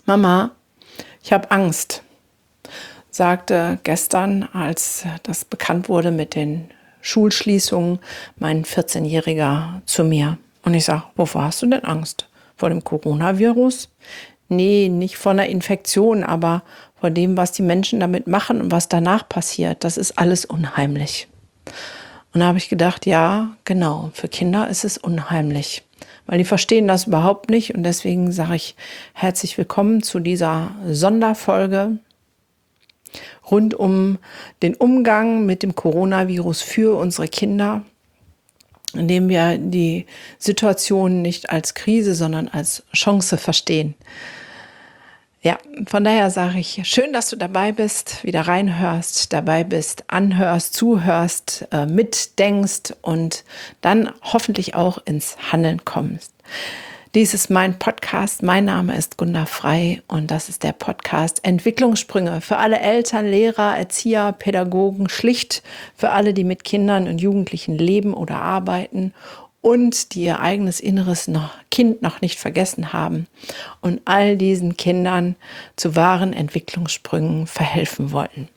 Mama, ich habe Angst, sagte gestern, als das bekannt wurde mit den Schulschließungen, mein 14-Jähriger zu mir. Und ich sage, wovor hast du denn Angst? Vor dem Coronavirus? Nee, nicht vor einer Infektion, aber vor dem, was die Menschen damit machen und was danach passiert. Das ist alles unheimlich. Und da habe ich gedacht, ja, genau, für Kinder ist es unheimlich, weil die verstehen das überhaupt nicht. Und deswegen sage ich herzlich willkommen zu dieser Sonderfolge rund um den Umgang mit dem Coronavirus für unsere Kinder, indem wir die Situation nicht als Krise, sondern als Chance verstehen. Ja, von daher sage ich, schön, dass du dabei bist, wieder reinhörst, dabei bist, anhörst, zuhörst, mitdenkst und dann hoffentlich auch ins Handeln kommst. Dies ist mein Podcast. Mein Name ist Gunda Frei und das ist der Podcast Entwicklungssprünge für alle Eltern, Lehrer, Erzieher, Pädagogen, schlicht für alle, die mit Kindern und Jugendlichen leben oder arbeiten und die ihr eigenes inneres Kind noch nicht vergessen haben und all diesen Kindern zu wahren Entwicklungssprüngen verhelfen wollen.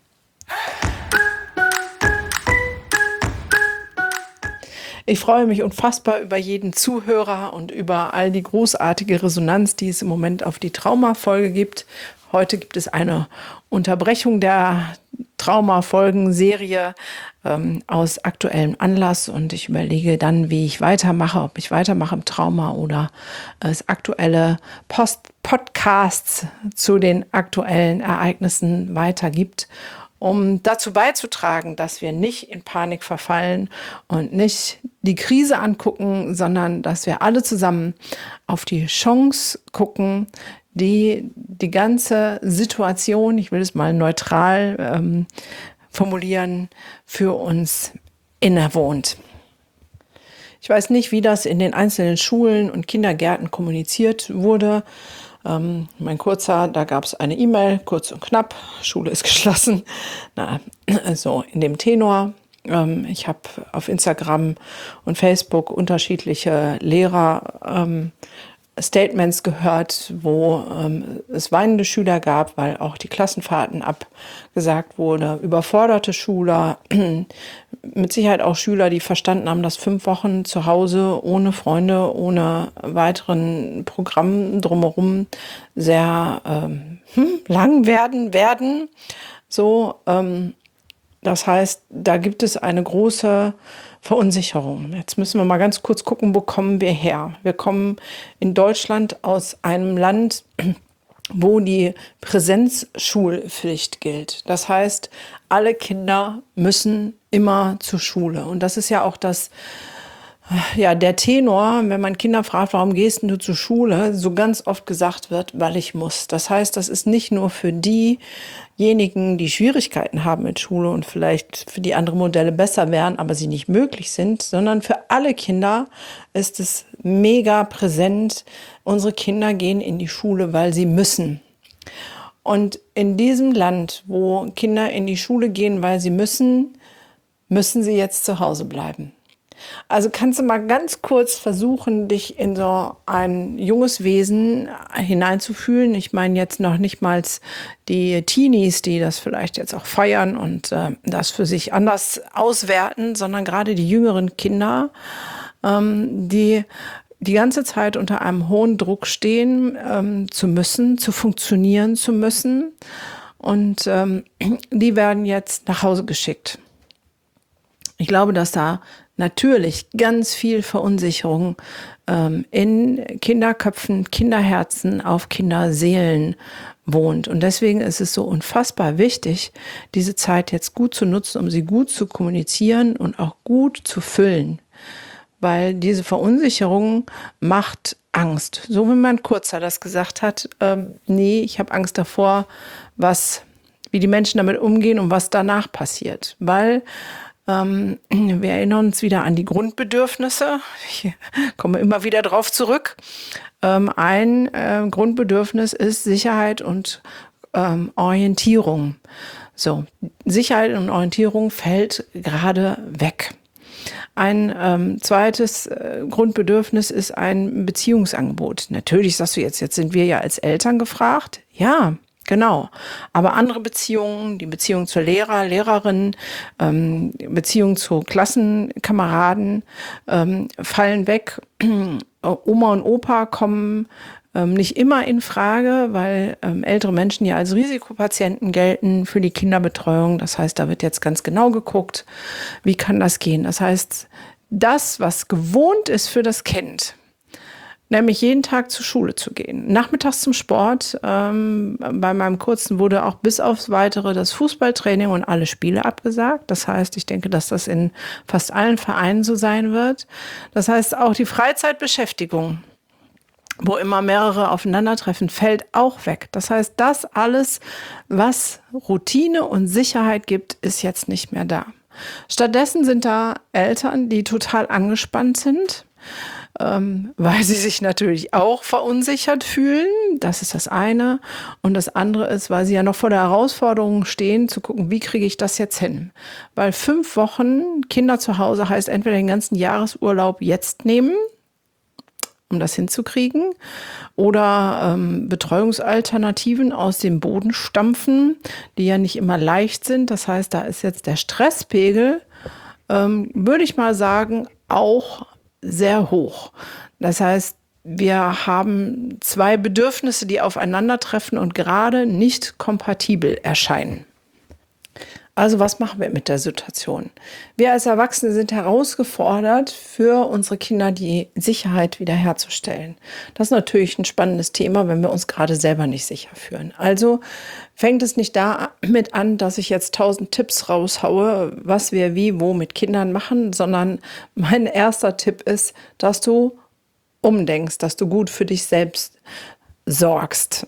Ich freue mich unfassbar über jeden Zuhörer und über all die großartige Resonanz, die es im Moment auf die Traumafolge gibt. Heute gibt es eine Unterbrechung der Traumafolgen-Serie aus aktuellem Anlass und ich überlege dann, wie ich weitermache, ob ich weitermache im Trauma oder es aktuelle Podcasts zu den aktuellen Ereignissen weitergibt, um dazu beizutragen, dass wir nicht in Panik verfallen und nicht die Krise angucken, sondern dass wir alle zusammen auf die Chance gucken, die ganze Situation, ich will es mal neutral formulieren, für uns innewohnt. Ich weiß nicht, wie das in den einzelnen Schulen und Kindergärten kommuniziert wurde. Mein Kurzer, da gab es eine E-Mail, kurz und knapp, Schule ist geschlossen. So in dem Tenor. Ich habe auf Instagram und Facebook unterschiedliche Lehrer Statements gehört, wo es weinende Schüler gab, weil auch die Klassenfahrten abgesagt wurde, überforderte Schüler, mit Sicherheit auch Schüler, die verstanden haben, dass 5 Wochen zu Hause ohne Freunde, ohne weiteren Programm drumherum sehr lang werden. So, das heißt, da gibt es eine große Verunsicherung. Jetzt müssen wir mal ganz kurz gucken, wo kommen wir her? Wir kommen in Deutschland aus einem Land, wo die Präsenzschulpflicht gilt. Das heißt, alle Kinder müssen immer zur Schule. Und das ist ja auch der Tenor, wenn man Kinder fragt, warum gehst du zur Schule, so ganz oft gesagt wird, weil ich muss. Das heißt, das ist nicht nur für diejenigen, die Schwierigkeiten haben mit Schule und vielleicht für die andere Modelle besser wären, aber sie nicht möglich sind, sondern für alle Kinder ist es mega präsent. Unsere Kinder gehen in die Schule, weil sie müssen. Und in diesem Land, wo Kinder in die Schule gehen, weil sie müssen sie jetzt zu Hause bleiben. Also kannst du mal ganz kurz versuchen, dich in so ein junges Wesen hineinzufühlen. Ich meine jetzt noch nicht mal die Teenies, die das vielleicht jetzt auch feiern und das für sich anders auswerten, sondern gerade die jüngeren Kinder, die die ganze Zeit unter einem hohen Druck stehen, zu müssen, zu funktionieren zu müssen. Und die werden jetzt nach Hause geschickt. Ich glaube, dass da natürlich ganz viel Verunsicherung in Kinderköpfen, Kinderherzen, auf Kinderseelen wohnt. Und deswegen ist es so unfassbar wichtig, diese Zeit jetzt gut zu nutzen, um sie gut zu kommunizieren und auch gut zu füllen. Weil diese Verunsicherung macht Angst. So wie mein Kurzer das gesagt hat, nee, ich habe Angst davor, wie die Menschen damit umgehen und was danach passiert. Weil wir erinnern uns wieder an die Grundbedürfnisse. Ich komme immer wieder drauf zurück. Ein Grundbedürfnis ist Sicherheit und Orientierung. So, Sicherheit und Orientierung fällt gerade weg. Ein zweites Grundbedürfnis ist ein Beziehungsangebot. Natürlich sagst du jetzt sind wir ja als Eltern gefragt. Ja, genau. Aber andere Beziehungen, die Beziehung zur Lehrer, Lehrerin, Beziehung zu Klassenkameraden fallen weg. Oma und Opa kommen nicht immer in Frage, weil ältere Menschen ja als Risikopatienten gelten für die Kinderbetreuung. Das heißt, da wird jetzt ganz genau geguckt, wie kann das gehen. Das heißt, das, was gewohnt ist für das Kind, nämlich jeden Tag zur Schule zu gehen, nachmittags zum Sport. Bei meinem Kurzen wurde auch bis aufs Weitere das Fußballtraining und alle Spiele abgesagt. Das heißt, ich denke, dass das in fast allen Vereinen so sein wird. Das heißt, auch die Freizeitbeschäftigung, wo immer mehrere aufeinandertreffen, fällt auch weg. Das heißt, das alles, was Routine und Sicherheit gibt, ist jetzt nicht mehr da. Stattdessen sind da Eltern, die total angespannt sind, weil sie sich natürlich auch verunsichert fühlen. Das ist das eine. Und das andere ist, weil sie ja noch vor der Herausforderung stehen, zu gucken, wie kriege ich das jetzt hin? Weil 5 Wochen Kinder zu Hause heißt entweder den ganzen Jahresurlaub jetzt nehmen, um das hinzukriegen, oder Betreuungsalternativen aus dem Boden stampfen, die ja nicht immer leicht sind. Das heißt, da ist jetzt der Stresspegel, würde ich mal sagen, auch sehr hoch. Das heißt, wir haben 2 Bedürfnisse, die aufeinandertreffen und gerade nicht kompatibel erscheinen. Also was machen wir mit der Situation? Wir als Erwachsene sind herausgefordert, für unsere Kinder die Sicherheit wiederherzustellen. Das ist natürlich ein spannendes Thema, wenn wir uns gerade selber nicht sicher fühlen. Also fängt es nicht damit an, dass ich jetzt 1000 Tipps raushaue, was wir wie, wo mit Kindern machen, sondern mein erster Tipp ist, dass du umdenkst, dass du gut für dich selbst sorgst.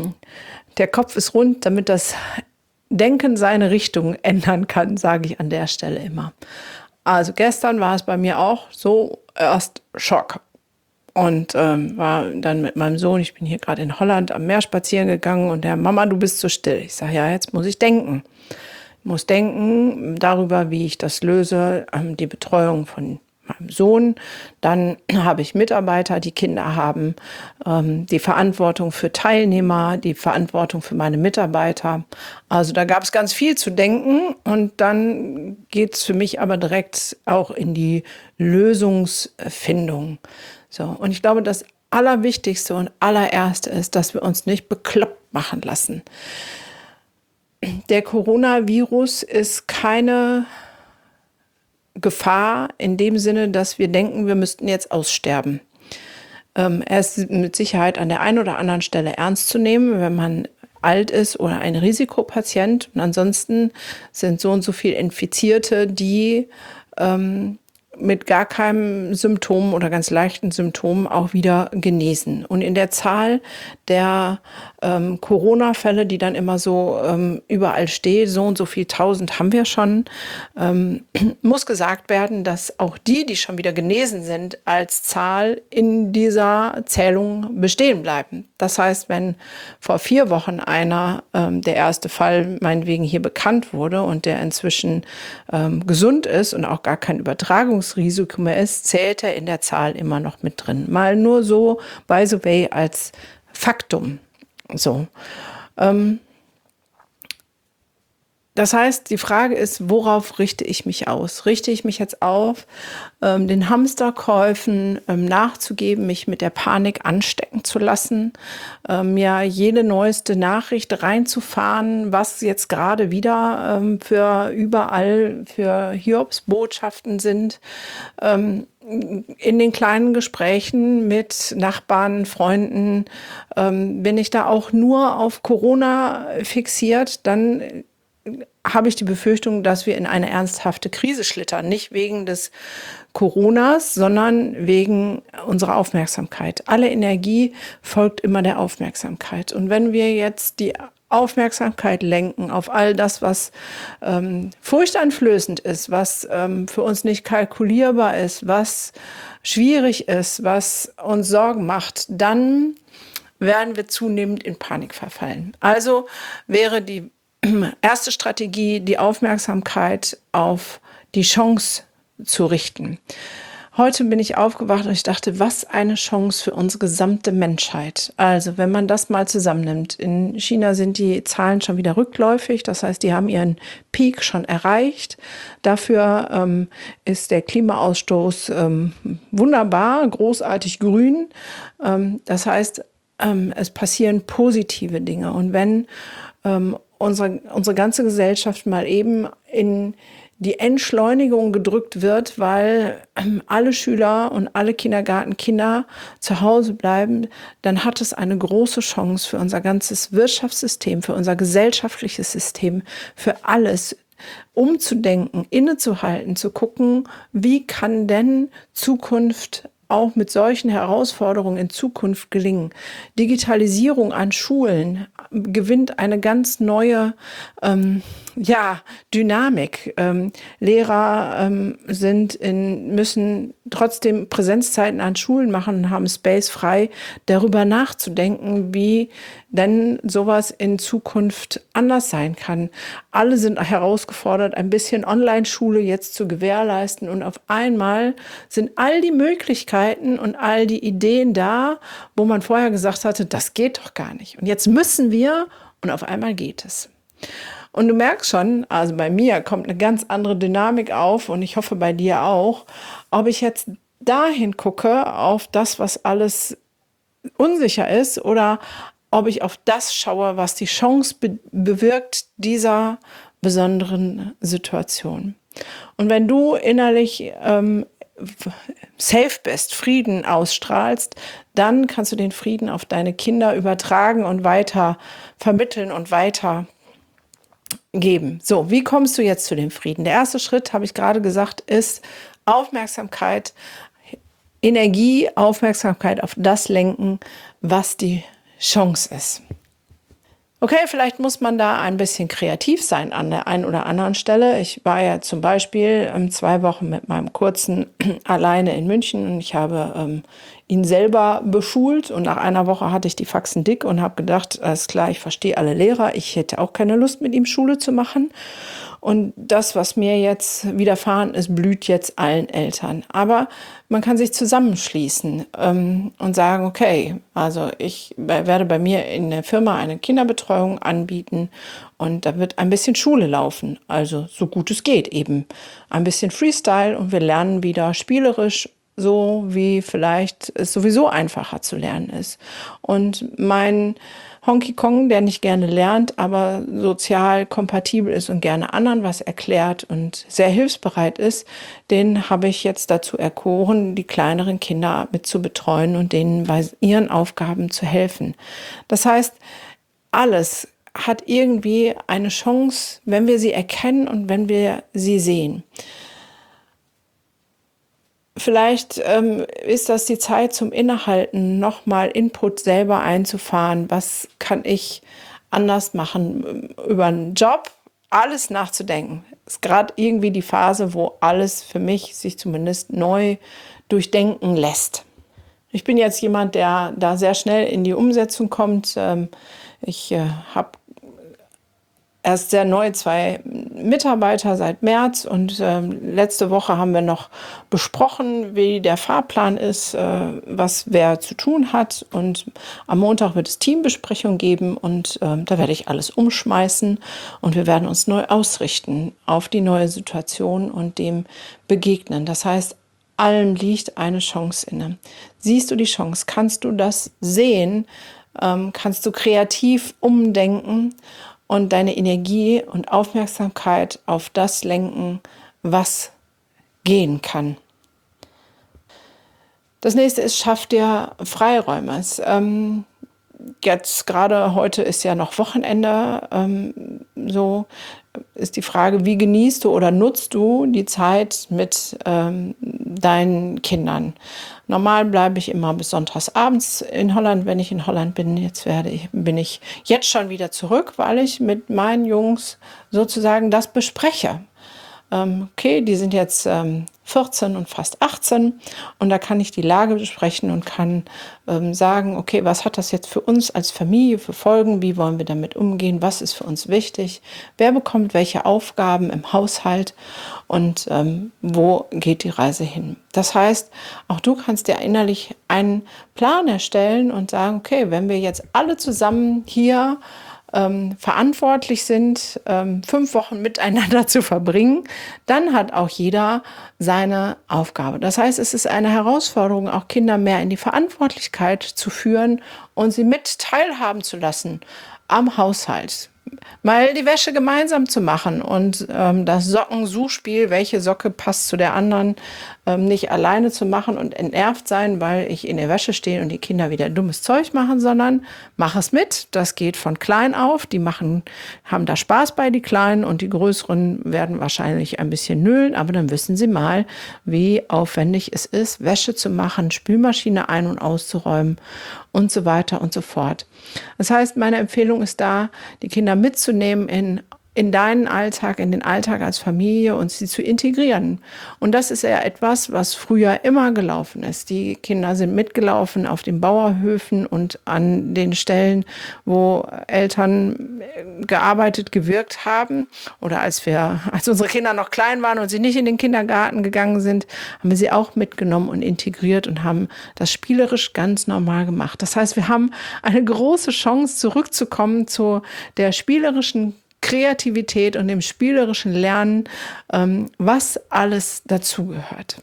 Der Kopf ist rund, damit das Denken seine Richtung ändern kann, sage ich an der Stelle immer. Also gestern war es bei mir auch so, erst Schock. Und war dann mit meinem Sohn, ich bin hier gerade in Holland am Meer spazieren gegangen und der: Mama, du bist zu still. Ich sage, ja, jetzt muss ich denken. Ich muss denken darüber, wie ich das löse, die Betreuung von meinem Sohn. Dann habe ich Mitarbeiter, die Kinder haben, die Verantwortung für Teilnehmer, die Verantwortung für meine Mitarbeiter. Also da gab es ganz viel zu denken und dann geht es für mich aber direkt auch in die Lösungsfindung. So, und ich glaube, das Allerwichtigste und Allererste ist, dass wir uns nicht bekloppt machen lassen. Der Coronavirus ist keine Gefahr in dem Sinne, dass wir denken, wir müssten jetzt aussterben. Er ist mit Sicherheit an der einen oder anderen Stelle ernst zu nehmen, wenn man alt ist oder ein Risikopatient. Und ansonsten sind so und so viele Infizierte, die mit gar keinem Symptom oder ganz leichten Symptomen auch wieder genesen. Und in der Zahl der Corona-Fälle, die dann immer so überall steht, so und so viel 1000 haben wir schon, muss gesagt werden, dass auch die, die schon wieder genesen sind, als Zahl in dieser Zählung bestehen bleiben. Das heißt, wenn vor 4 Wochen der erste Fall meinetwegen hier bekannt wurde und der inzwischen gesund ist und auch gar kein Übertragungsrisiko mehr ist, zählt er in der Zahl immer noch mit drin. Mal nur so, by the way, als Faktum. So. Das heißt, die Frage ist, worauf richte ich mich aus? Richte ich mich jetzt auf, den Hamsterkäufen nachzugeben, mich mit der Panik anstecken zu lassen, mir jede neueste Nachricht reinzufahren, was jetzt gerade wieder für überall für Hiobsbotschaften sind, in den kleinen Gesprächen mit Nachbarn, Freunden, bin ich da auch nur auf Corona fixiert, dann habe ich die Befürchtung, dass wir in eine ernsthafte Krise schlittern. Nicht wegen des Coronas, sondern wegen unserer Aufmerksamkeit. Alle Energie folgt immer der Aufmerksamkeit. Und wenn wir jetzt die Aufmerksamkeit lenken auf all das, was furchteinflößend ist, was für uns nicht kalkulierbar ist, was schwierig ist, was uns Sorgen macht, dann werden wir zunehmend in Panik verfallen. Also wäre die erste Strategie, die Aufmerksamkeit auf die Chance zu richten. Heute bin ich aufgewacht und ich dachte, was eine Chance für unsere gesamte Menschheit. Also, wenn man das mal zusammennimmt. In China sind die Zahlen schon wieder rückläufig. Das heißt, die haben ihren Peak schon erreicht. Dafür ist der Klimaausstoß wunderbar, großartig grün. Das heißt, es passieren positive Dinge. Und wenn unsere ganze Gesellschaft mal eben in die Entschleunigung gedrückt wird, weil alle Schüler und alle Kindergartenkinder zu Hause bleiben, dann hat es eine große Chance für unser ganzes Wirtschaftssystem, für unser gesellschaftliches System, für alles umzudenken, innezuhalten, zu gucken, wie kann denn Zukunft auch mit solchen Herausforderungen in Zukunft gelingen. Digitalisierung an Schulen gewinnt eine ganz neue Dynamik. Lehrer müssen trotzdem Präsenzzeiten an Schulen machen und haben Space frei, darüber nachzudenken, wie denn sowas in Zukunft anders sein kann. Alle sind herausgefordert, ein bisschen Online-Schule jetzt zu gewährleisten, und auf einmal sind all die Möglichkeiten und all die Ideen da, wo man vorher gesagt hatte, das geht doch gar nicht. Und jetzt müssen wir, und auf einmal geht es. Und du merkst schon, also bei mir kommt eine ganz andere Dynamik auf, und ich hoffe bei dir auch, ob ich jetzt dahin gucke, auf das, was alles unsicher ist, oder ob ich auf das schaue, was die Chance bewirkt dieser besonderen Situation. Und wenn du innerlich safe bist, Frieden ausstrahlst, dann kannst du den Frieden auf deine Kinder übertragen und weiter vermitteln und weiter geben. So, wie kommst du jetzt zu dem Frieden? Der erste Schritt, habe ich gerade gesagt, ist Aufmerksamkeit, Energie, Aufmerksamkeit auf das lenken, was die Chance ist. Okay, vielleicht muss man da ein bisschen kreativ sein an der einen oder anderen Stelle. Ich war ja zum Beispiel 2 Wochen mit meinem Kurzen alleine in München, und ich habe ihn selber beschult, und nach einer Woche hatte ich die Faxen dick und habe gedacht, alles klar, ich verstehe alle Lehrer, ich hätte auch keine Lust, mit ihm Schule zu machen. Und das, was mir jetzt widerfahren ist, blüht jetzt allen Eltern. Aber man kann sich zusammenschließen und sagen, okay, also ich werde bei mir in der Firma eine Kinderbetreuung anbieten, und da wird ein bisschen Schule laufen. Also so gut es geht eben. Ein bisschen Freestyle, und wir lernen wieder spielerisch, so wie vielleicht es sowieso einfacher zu lernen ist. Und mein Honky Kong, der nicht gerne lernt, aber sozial kompatibel ist und gerne anderen was erklärt und sehr hilfsbereit ist, den habe ich jetzt dazu erkoren, die kleineren Kinder mit zu betreuen und denen bei ihren Aufgaben zu helfen. Das heißt, alles hat irgendwie eine Chance, wenn wir sie erkennen und wenn wir sie sehen. Vielleicht ist das die Zeit zum Innehalten, nochmal Input selber einzufahren. Was kann ich anders machen? Über einen Job, alles nachzudenken. Ist gerade irgendwie die Phase, wo alles für mich sich zumindest neu durchdenken lässt. Ich bin jetzt jemand, der da sehr schnell in die Umsetzung kommt. Ich habe erst sehr neu 2 Mitarbeiter seit März, und letzte Woche haben wir noch besprochen, wie der Fahrplan ist, was wer zu tun hat, und am Montag wird es Teambesprechung geben, und da werde ich alles umschmeißen, und wir werden uns neu ausrichten auf die neue Situation und dem begegnen. Das heißt, allem liegt eine Chance inne. Siehst du die Chance? Kannst du das sehen? Kannst du kreativ umdenken und deine Energie und Aufmerksamkeit auf das lenken, was gehen kann? Das nächste ist, schaff dir Freiräume. Jetzt gerade heute ist ja noch Wochenende, so ist die Frage, wie genießt du oder nutzt du die Zeit mit deinen Kindern? Normal bleibe ich immer bis sonntags abends in Holland, wenn ich in Holland bin. Bin ich jetzt schon wieder zurück, weil ich mit meinen Jungs sozusagen das bespreche. Okay, die sind jetzt 14 und fast 18. Und da kann ich die Lage besprechen und kann sagen, okay, was hat das jetzt für uns als Familie für Folgen? Wie wollen wir damit umgehen? Was ist für uns wichtig? Wer bekommt welche Aufgaben im Haushalt? Und wo geht die Reise hin? Das heißt, auch du kannst dir innerlich einen Plan erstellen und sagen, okay, wenn wir jetzt alle zusammen hier verantwortlich sind, 5 Wochen miteinander zu verbringen, dann hat auch jeder seine Aufgabe. Das heißt, es ist eine Herausforderung, auch Kinder mehr in die Verantwortlichkeit zu führen und sie mit teilhaben zu lassen am Haushalt. Mal die Wäsche gemeinsam zu machen und das Sockensuchspiel, welche Socke passt zu der anderen, nicht alleine zu machen und entnervt sein, weil ich in der Wäsche stehe und die Kinder wieder dummes Zeug machen, sondern mach es mit. Das geht von klein auf. Die haben da Spaß bei, die Kleinen, und die Größeren werden wahrscheinlich ein bisschen nüllen, aber dann wissen sie mal, wie aufwendig es ist, Wäsche zu machen, Spülmaschine ein- und auszuräumen und so weiter und so fort. Das heißt, meine Empfehlung ist da, die Kinder mitzunehmen in deinen Alltag, in den Alltag als Familie und sie zu integrieren. Und das ist ja etwas, was früher immer gelaufen ist. Die Kinder sind mitgelaufen auf den Bauernhöfen und an den Stellen, wo Eltern gearbeitet, gewirkt haben. Oder als unsere Kinder noch klein waren und sie nicht in den Kindergarten gegangen sind, haben wir sie auch mitgenommen und integriert und haben das spielerisch ganz normal gemacht. Das heißt, wir haben eine große Chance, zurückzukommen zu der spielerischen Kreativität und dem spielerischen Lernen, was alles dazugehört.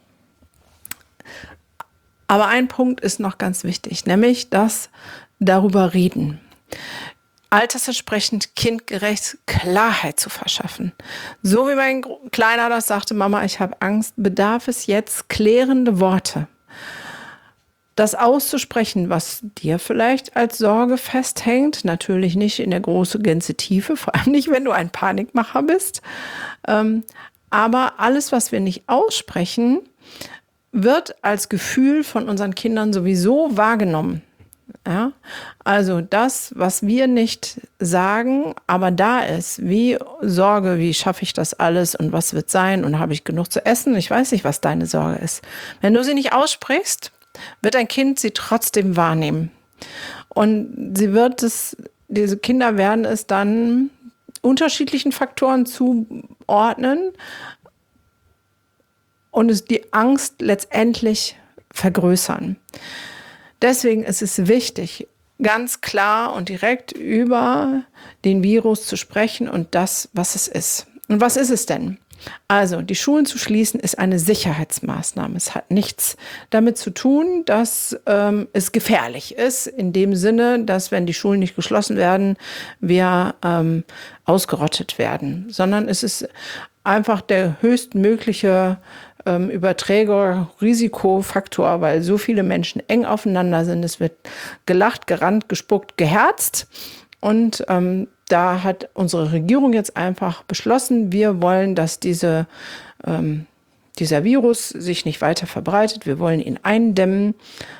Aber ein Punkt ist noch ganz wichtig, nämlich das darüber reden. Altersentsprechend kindgerecht Klarheit zu verschaffen. So wie mein Kleiner das sagte, Mama, ich habe Angst, bedarf es jetzt klärende Worte. Das auszusprechen, was dir vielleicht als Sorge festhängt, natürlich nicht in der großen Gänse-Tiefe, vor allem nicht, wenn du ein Panikmacher bist. Aber alles, was wir nicht aussprechen, wird als Gefühl von unseren Kindern sowieso wahrgenommen. Ja? Also das, was wir nicht sagen, aber da ist, wie Sorge, wie schaffe ich das alles und was wird sein und habe ich genug zu essen? Ich weiß nicht, was deine Sorge ist. Wenn du sie nicht aussprichst, wird ein Kind sie trotzdem wahrnehmen. Und diese Kinder werden es dann unterschiedlichen Faktoren zuordnen und es die Angst letztendlich vergrößern. Deswegen ist es wichtig, ganz klar und direkt über den Virus zu sprechen und das, was es ist. Und was ist es denn? Also, die Schulen zu schließen ist eine Sicherheitsmaßnahme. Es hat nichts damit zu tun, dass es gefährlich ist, in dem Sinne, dass, wenn die Schulen nicht geschlossen werden, wir ausgerottet werden, sondern es ist einfach der höchstmögliche Überträger-Risikofaktor, weil so viele Menschen eng aufeinander sind. Es wird gelacht, gerannt, gespuckt, geherzt. Und da hat unsere Regierung jetzt einfach beschlossen, wir wollen, dass dieser Virus sich nicht weiter verbreitet. Wir wollen ihn eindämmen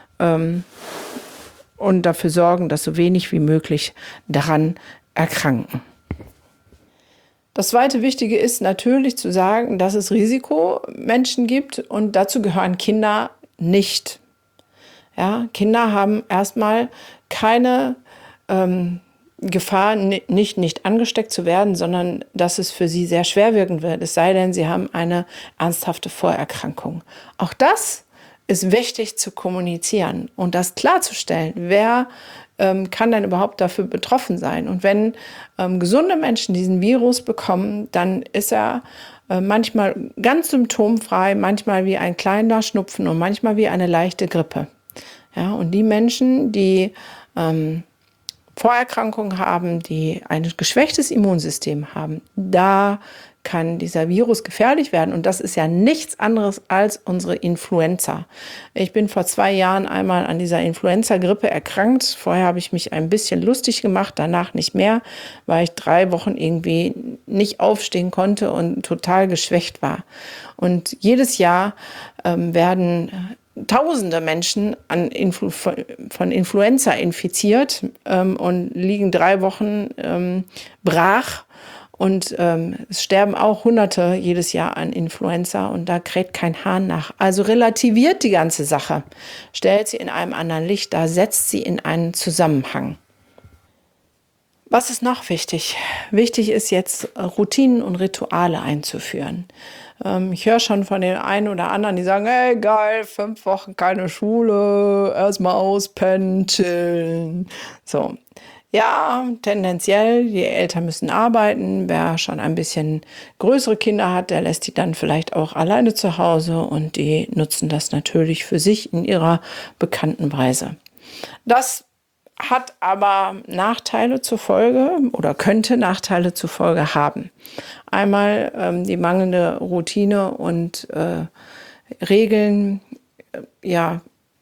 und dafür sorgen, dass so wenig wie möglich daran erkranken. Das zweite Wichtige ist natürlich zu sagen, dass es Risikomenschen gibt und dazu gehören Kinder nicht. Ja, Kinder haben erstmal keine Gefahr, nicht angesteckt zu werden, sondern dass es für sie sehr schwer wirken wird, es sei denn, sie haben eine ernsthafte Vorerkrankung. Auch das ist wichtig zu kommunizieren und das klarzustellen. Wer kann denn überhaupt dafür betroffen sein? Und wenn gesunde Menschen diesen Virus bekommen, dann ist er manchmal ganz symptomfrei, manchmal wie ein kleiner Schnupfen und manchmal wie eine leichte Grippe. Ja, und die Menschen, die Vorerkrankungen haben, die ein geschwächtes Immunsystem haben, da kann dieser Virus gefährlich werden. Und das ist ja nichts anderes als unsere Influenza. Ich bin vor 2 Jahren einmal an dieser Influenza-Grippe erkrankt. Vorher habe ich mich ein bisschen lustig gemacht, danach nicht mehr, weil ich 3 Wochen irgendwie nicht aufstehen konnte und total geschwächt war. Und jedes Jahr werden Tausende Menschen von Influenza infiziert und liegen 3 Wochen brach Und es sterben auch Hunderte jedes Jahr an Influenza und da kräht kein Hahn nach. Also relativiert die ganze Sache, stellt sie in einem anderen Licht dar, setzt sie in einen Zusammenhang. Was ist noch wichtig? Wichtig ist jetzt, Routinen und Rituale einzuführen. Ich höre schon von den einen oder anderen, die sagen, hey geil, 5 Wochen keine Schule, erstmal auspennen, chillen. So. Ja, tendenziell, die Eltern müssen arbeiten. Wer schon ein bisschen größere Kinder hat, der lässt die dann vielleicht auch alleine zu Hause und die nutzen das natürlich für sich in ihrer bekannten Weise. Das hat aber Nachteile zur Folge oder könnte Nachteile zur Folge haben. Einmal die mangelnde Routine und Regeln, ja,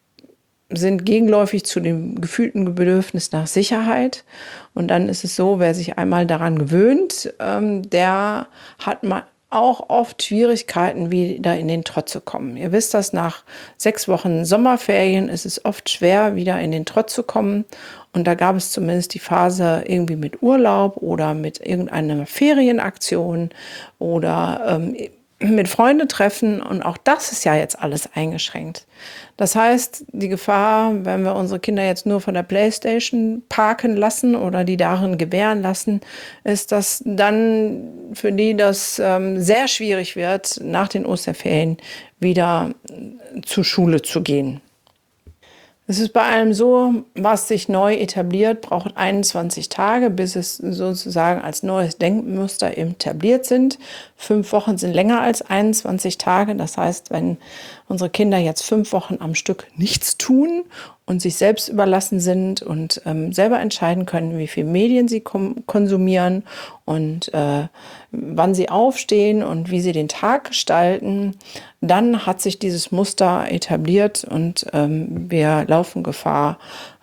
sind gegenläufig zu dem gefühlten Bedürfnis nach Sicherheit. Und dann ist es so, wer sich einmal daran gewöhnt, der hat auch oft Schwierigkeiten, wieder in den Trott zu kommen. Ihr wisst das, nach 6 Wochen Sommerferien ist es oft schwer, wieder in den Trott zu kommen. Und da gab es zumindest die Phase irgendwie mit Urlaub oder mit irgendeiner Ferienaktion oder mit Freunden treffen. Und auch das ist ja jetzt alles eingeschränkt. Das heißt, die Gefahr, wenn wir unsere Kinder jetzt nur von der Playstation parken lassen oder die darin gewähren lassen, ist, dass dann für die das sehr schwierig wird, nach den Osterferien wieder zur Schule zu gehen. Es ist bei allem so, was sich neu etabliert, braucht 21 Tage, bis es sozusagen als neues Denkmuster etabliert sind. 5 Wochen sind länger als 21 Tage. Das heißt, wenn unsere Kinder jetzt 5 Wochen am Stück nichts tun und sich selbst überlassen sind und selber entscheiden können, wie viel Medien sie konsumieren und wann sie aufstehen und wie sie den Tag gestalten, dann hat sich dieses Muster etabliert und wir laufen Gefahr,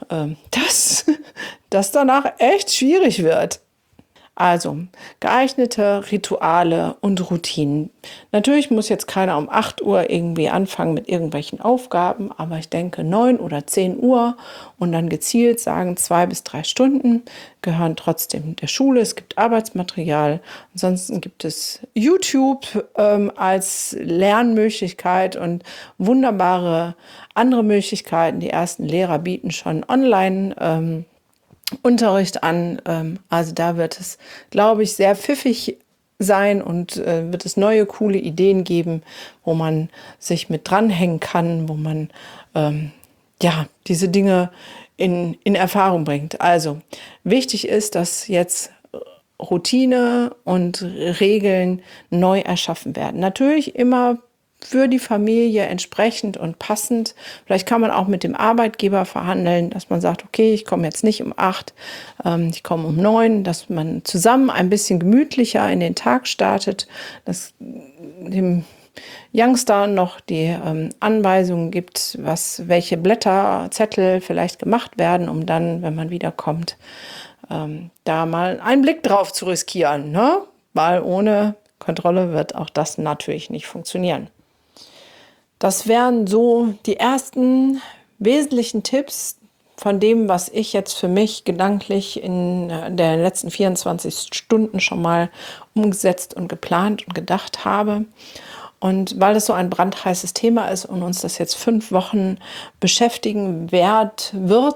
dass das danach echt schwierig wird. Also geeignete Rituale und Routinen. Natürlich muss jetzt keiner um 8 Uhr irgendwie anfangen mit irgendwelchen Aufgaben, aber ich denke 9 oder 10 Uhr und dann gezielt sagen 2 bis 3 Stunden gehören trotzdem der Schule. Es gibt Arbeitsmaterial. Ansonsten gibt es YouTube als Lernmöglichkeit und wunderbare andere Möglichkeiten. Die ersten Lehrer bieten schon online Unterricht an. Also da wird es, glaube ich, sehr pfiffig sein und wird es neue, coole Ideen geben, wo man sich mit dranhängen kann, wo man diese Dinge in Erfahrung bringt. Also wichtig ist, dass jetzt Routine und Regeln neu erschaffen werden. Natürlich immer für die Familie entsprechend und passend. Vielleicht kann man auch mit dem Arbeitgeber verhandeln, dass man sagt, okay, ich komme jetzt nicht um 8, ich komme um 9, dass man zusammen ein bisschen gemütlicher in den Tag startet, dass dem Youngster noch die Anweisungen gibt, welche Blätter, Zettel vielleicht gemacht werden, um dann, wenn man wiederkommt, da mal einen Blick drauf zu riskieren, ne? Weil ohne Kontrolle wird auch das natürlich nicht funktionieren. Das wären so die ersten wesentlichen Tipps von dem, was ich jetzt für mich gedanklich in den letzten 24 Stunden schon mal umgesetzt und geplant und gedacht habe. Und weil es so ein brandheißes Thema ist und uns das jetzt 5 Wochen beschäftigen wird,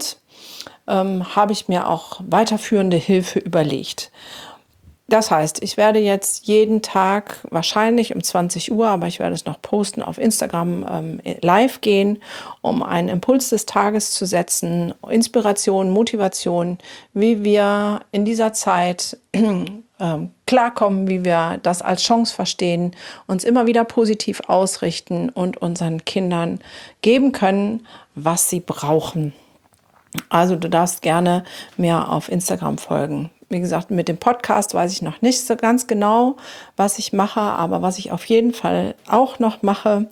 habe ich mir auch weiterführende Hilfe überlegt. Das heißt, ich werde jetzt jeden Tag wahrscheinlich um 20 Uhr, aber ich werde es noch posten, auf Instagram live gehen, um einen Impuls des Tages zu setzen, Inspiration, Motivation, wie wir in dieser Zeit klarkommen, wie wir das als Chance verstehen, uns immer wieder positiv ausrichten und unseren Kindern geben können, was sie brauchen. Also du darfst gerne mir auf Instagram folgen. Wie gesagt, mit dem Podcast weiß ich noch nicht so ganz genau, was ich mache, aber was ich auf jeden Fall auch noch mache,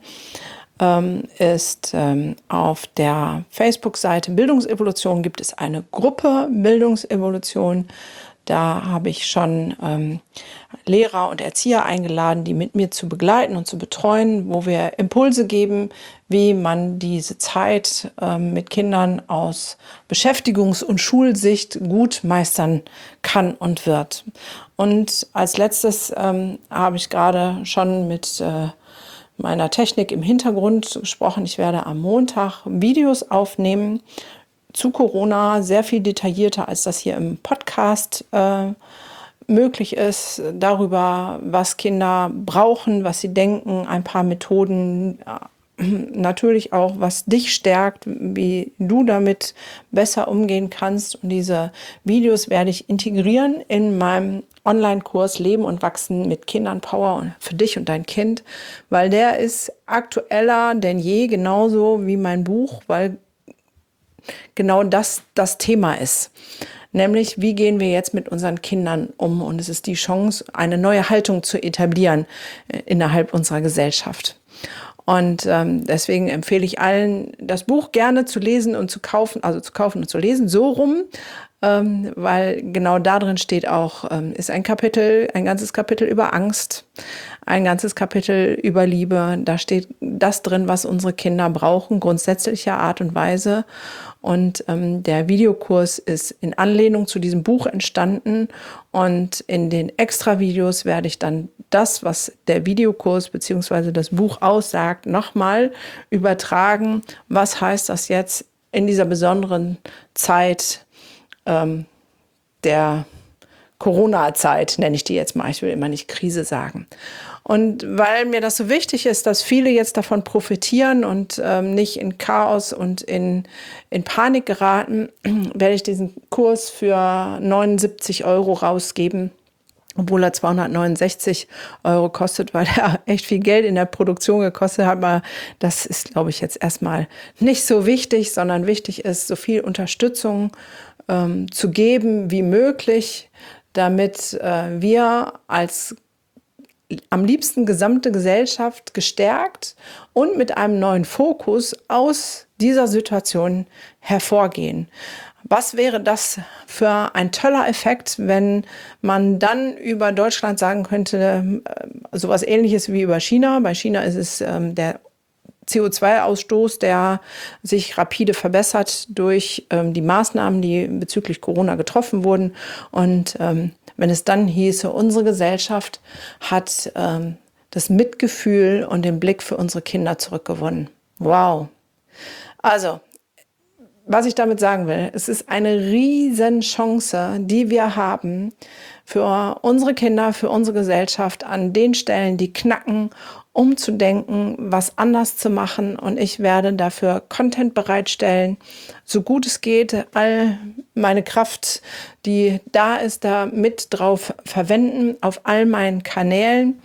ist auf der Facebook-Seite Bildungsevolution gibt es eine Gruppe Bildungsevolution. Da habe ich schon Lehrer und Erzieher eingeladen, die mit mir zu begleiten und zu betreuen, wo wir Impulse geben, wie man diese Zeit mit Kindern aus Beschäftigungs- und Schulsicht gut meistern kann und wird. Und als letztes habe ich gerade schon mit meiner Technik im Hintergrund gesprochen. Ich werde am Montag Videos aufnehmen zu Corona, sehr viel detaillierter, als das hier im Podcast möglich ist, darüber, was Kinder brauchen, was sie denken, ein paar Methoden, natürlich auch, was dich stärkt, wie du damit besser umgehen kannst. Und diese Videos werde ich integrieren in meinem Online-Kurs Leben und Wachsen mit Kindern Power für dich und dein Kind, weil der ist aktueller denn je, genauso wie mein Buch, weil genau das Thema ist. Nämlich, wie gehen wir jetzt mit unseren Kindern um? Und es ist die Chance, eine neue Haltung zu etablieren innerhalb unserer Gesellschaft. Und deswegen empfehle ich allen, das Buch gerne zu lesen und zu kaufen, also zu kaufen und zu lesen, so rum, weil genau da drin steht auch, ist ein Kapitel, ein ganzes Kapitel über Angst, ein ganzes Kapitel über Liebe. Da steht das drin, was unsere Kinder brauchen, grundsätzlicher Art und Weise. Und der Videokurs ist in Anlehnung zu diesem Buch entstanden. Und in den Extra-Videos werde ich dann das, was der Videokurs bzw. das Buch aussagt, nochmal übertragen. Was heißt das jetzt in dieser besonderen Zeit der Corona-Zeit, nenne ich die jetzt mal. Ich will immer nicht Krise sagen. Und weil mir das so wichtig ist, dass viele jetzt davon profitieren und nicht in Chaos und in Panik geraten, werde ich diesen Kurs für 79 € rausgeben, obwohl er 269 € kostet, weil er echt viel Geld in der Produktion gekostet hat. Aber das ist, glaube ich, jetzt erstmal nicht so wichtig, sondern wichtig ist, so viel Unterstützung zu geben wie möglich, damit wir als am liebsten gesamte Gesellschaft gestärkt und mit einem neuen Fokus aus dieser Situation hervorgehen. Was wäre das für ein toller Effekt, wenn man dann über Deutschland sagen könnte, sowas Ähnliches wie über China. Bei China ist es der CO2-Ausstoß, der sich rapide verbessert durch die Maßnahmen, die bezüglich Corona getroffen wurden. Und wenn es dann hieße, unsere Gesellschaft hat das Mitgefühl und den Blick für unsere Kinder zurückgewonnen. Wow. Also, was ich damit sagen will, es ist eine Riesenchance, die wir haben für unsere Kinder, für unsere Gesellschaft an den Stellen, die knacken, umzudenken, was anders zu machen. Und ich werde dafür Content bereitstellen, so gut es geht, all meine Kraft, die da ist, da mit drauf verwenden, auf all meinen Kanälen.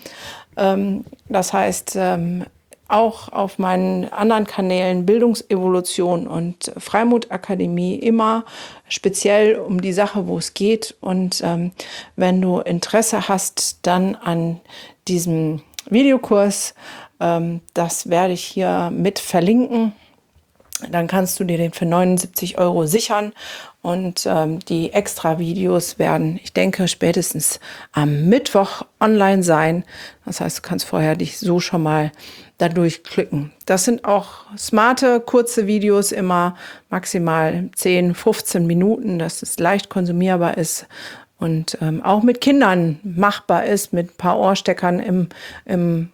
Das heißt, auch auf meinen anderen Kanälen Bildungsevolution und Freimut-Akademie immer speziell um die Sache, wo es geht. Und wenn du Interesse hast, dann an diesem Videokurs, das werde ich hier mit verlinken. Dann kannst du dir den für 79 € sichern und die extra Videos werden, ich denke, spätestens am Mittwoch online sein. Das heißt, du kannst vorher dich so schon mal da durchklicken. Das sind auch smarte, kurze Videos, immer maximal 10, 15 Minuten, dass es leicht konsumierbar ist und auch mit Kindern machbar ist, mit ein paar Ohrsteckern in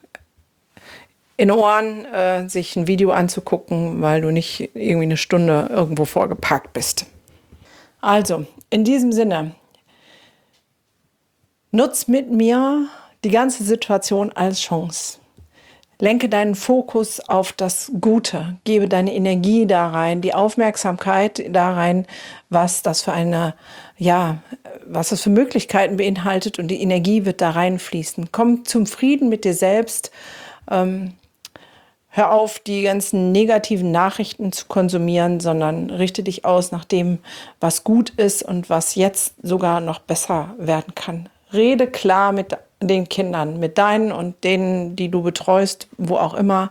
Ohren, sich ein Video anzugucken, weil du nicht irgendwie eine Stunde irgendwo vorgeparkt bist. Also, in diesem Sinne, nutz mit mir die ganze Situation als Chance. Lenke deinen Fokus auf das Gute, gebe deine Energie da rein, die Aufmerksamkeit da rein, was das für was das für Möglichkeiten beinhaltet, und die Energie wird da reinfließen. Komm zum Frieden mit dir selbst. Hör auf, die ganzen negativen Nachrichten zu konsumieren, sondern richte dich aus nach dem, was gut ist und was jetzt sogar noch besser werden kann. Rede klar mit den Kindern, mit deinen und denen, die du betreust, wo auch immer,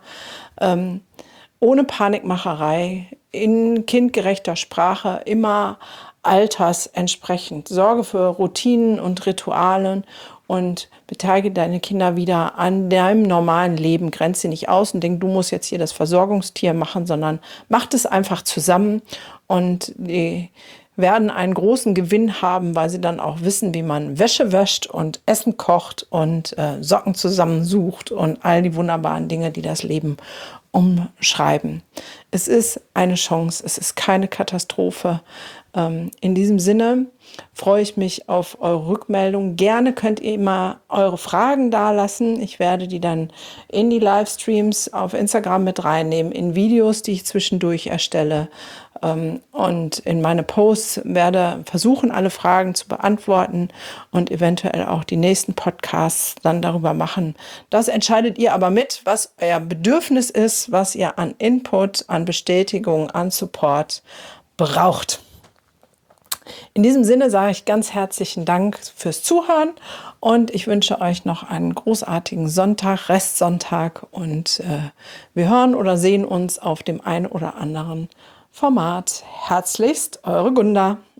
ohne Panikmacherei, in kindgerechter Sprache, immer Alters entsprechend. Sorge für Routinen und Ritualen und beteilige deine Kinder wieder an deinem normalen Leben. Grenze sie nicht aus und denk, du musst jetzt hier das Versorgungstier machen, sondern macht es einfach zusammen und die werden einen großen Gewinn haben, weil sie dann auch wissen, wie man Wäsche wäscht und Essen kocht und Socken zusammensucht und all die wunderbaren Dinge, die das Leben umschreiben. Es ist eine Chance, es ist keine Katastrophe. In diesem Sinne freue ich mich auf eure Rückmeldung. Gerne könnt ihr immer eure Fragen dalassen. Ich werde die dann in die Livestreams auf Instagram mit reinnehmen, in Videos, die ich zwischendurch erstelle. Und in meine Posts werde versuchen, alle Fragen zu beantworten und eventuell auch die nächsten Podcasts dann darüber machen. Das entscheidet ihr aber mit, was euer Bedürfnis ist, was ihr an Input, an Bestätigung, an Support braucht. In diesem Sinne sage ich ganz herzlichen Dank fürs Zuhören und ich wünsche euch noch einen großartigen Sonntag, Restsonntag und wir hören oder sehen uns auf dem einen oder anderen Format. Herzlichst, eure Gunda.